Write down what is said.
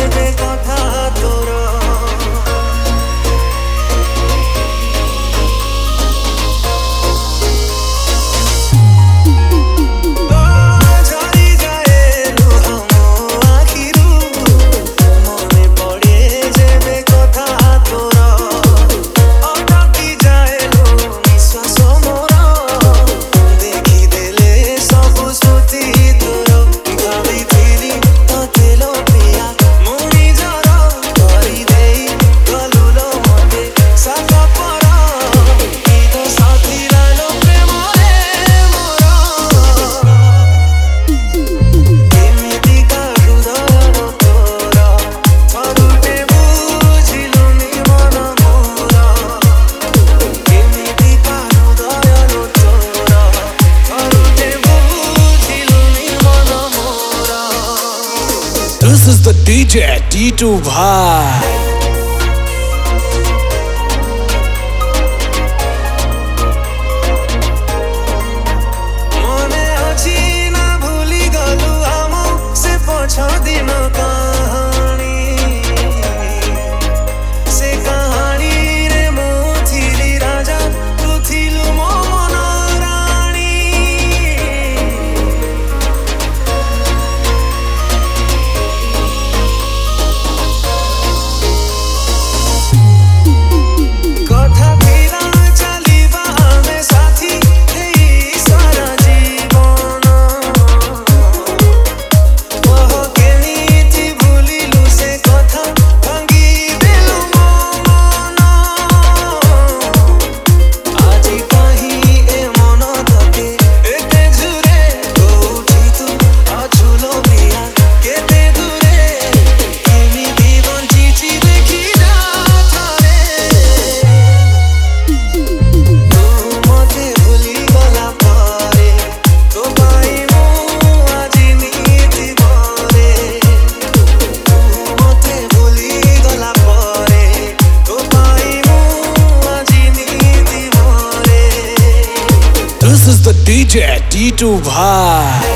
जेबे कथा तोर This is the DJ T2 Bhai. मने अछि ना भूली गलु हम से पछ दिन कहानी से कहानी रे मो थिली राजा तू थिलु मो मन रानी कथा थिला चलिबा हमें साथी एई सारा जीवन ओह केमिति भूलिलु से कथा भांगी देलु मन आजि कहीं ए मन धके एते जुरे उठी तू अछुलो बिया केते दूरे केमिति बंचिछि देखि जा तू मते भूली गला पारे तो पाई मु आजि नीति भरे तू मते भूली गला पारे तो पाई मु आजि नीति भरे This is the DJ T2 Bhai.